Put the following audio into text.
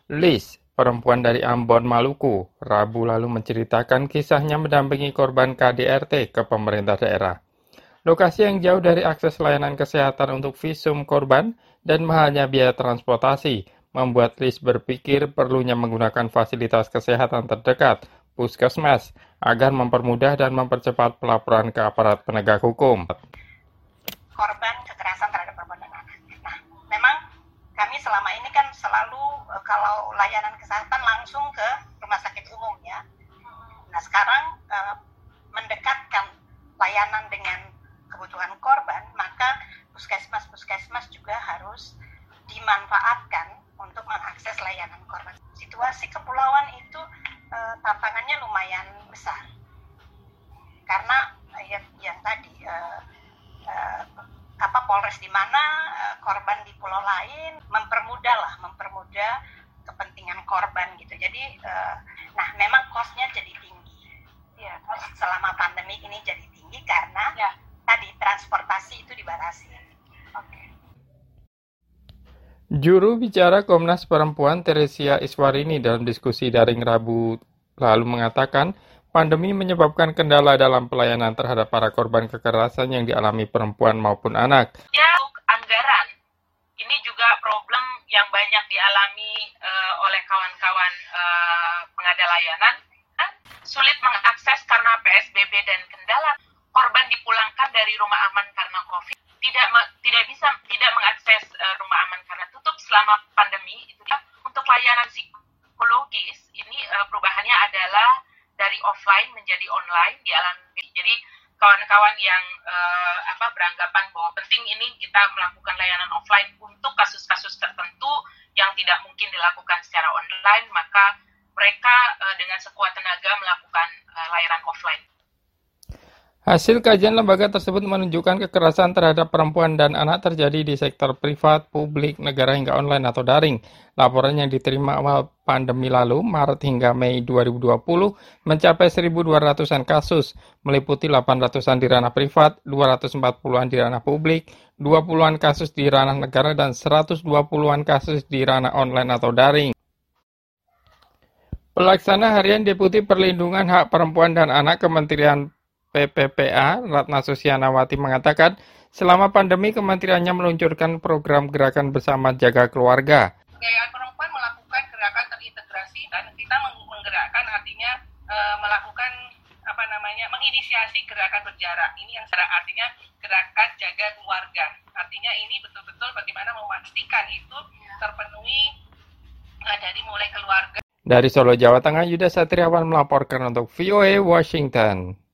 Liz, perempuan dari Ambon, Maluku, Rabu lalu menceritakan kisahnya mendampingi korban KDRT ke pemerintah daerah. Lokasi yang jauh dari akses layanan kesehatan untuk visum korban dan mahalnya biaya transportasi membuat Liz berpikir perlunya menggunakan fasilitas kesehatan terdekat, puskesmas, agar mempermudah dan mempercepat pelaporan ke aparat penegak hukum. Korban kekerasan terhadap perempuan dan anak. Nah, memang kami selama ini kan selalu kalau layanan kesehatan langsung ke rumah sakit umum ya. Nah, sekarang mendekatkan layanan dengan kebutuhan korban, maka puskesmas juga harus dimanfaatkan untuk mengakses layanan korban. Situasi kepulauan itu tantangannya lumayan besar. Karena yang tadi Polres di mana, korban di pulau lain, mempermudah kepentingan korban gitu. Jadi, nah memang cost-nya jadi tinggi. Ya, selama pandemi ini jadi tinggi karena tadi transportasi itu dibatasi. Oke. Juru bicara Komnas Perempuan Teresia Iswarini dalam diskusi daring Rabu lalu mengatakan, pandemi menyebabkan kendala dalam pelayanan terhadap para korban kekerasan yang dialami perempuan maupun anak. Ya, anggaran. Ini juga problem yang banyak dialami oleh kawan-kawan pengada layanan. Sulit mengakses karena PSBB dan kendala. Korban dipulangkan dari rumah aman karena COVID. Tidak mengakses rumah aman karena tutup selama pandemi. Itu untuk layanan psikologis ini perubahannya adalah dari offline menjadi online dialami. Jadi kawan-kawan yang beranggapan bahwa penting ini kita melakukan layanan offline untuk kasus-kasus tertentu yang tidak mungkin dilakukan secara online, maka mereka dengan sekuat tenaga melakukan layanan offline. Hasil kajian lembaga tersebut menunjukkan kekerasan terhadap perempuan dan anak terjadi di sektor privat, publik, negara hingga online atau daring. Laporan yang diterima awal pandemi lalu, Maret hingga Mei 2020, mencapai 1.200-an kasus, meliputi 800-an di ranah privat, 240-an di ranah publik, 20-an kasus di ranah negara, dan 120-an kasus di ranah online atau daring. Pelaksana Harian Deputi Perlindungan Hak Perempuan dan Anak Kementerian PPPA, Ratna Susianawati mengatakan, selama pandemi kementeriannya meluncurkan program gerakan bersama jaga keluarga. Yayasan Perempuan melakukan gerakan terintegrasi dan kita menggerakkan artinya melakukan menginisiasi gerakan berjarak. Ini yang artinya gerakan jaga keluarga. Artinya ini betul-betul bagaimana memastikan itu terpenuhi dari mulai keluarga. Dari Solo, Jawa Tengah, Yuda Satriawan melaporkan untuk VOA Washington.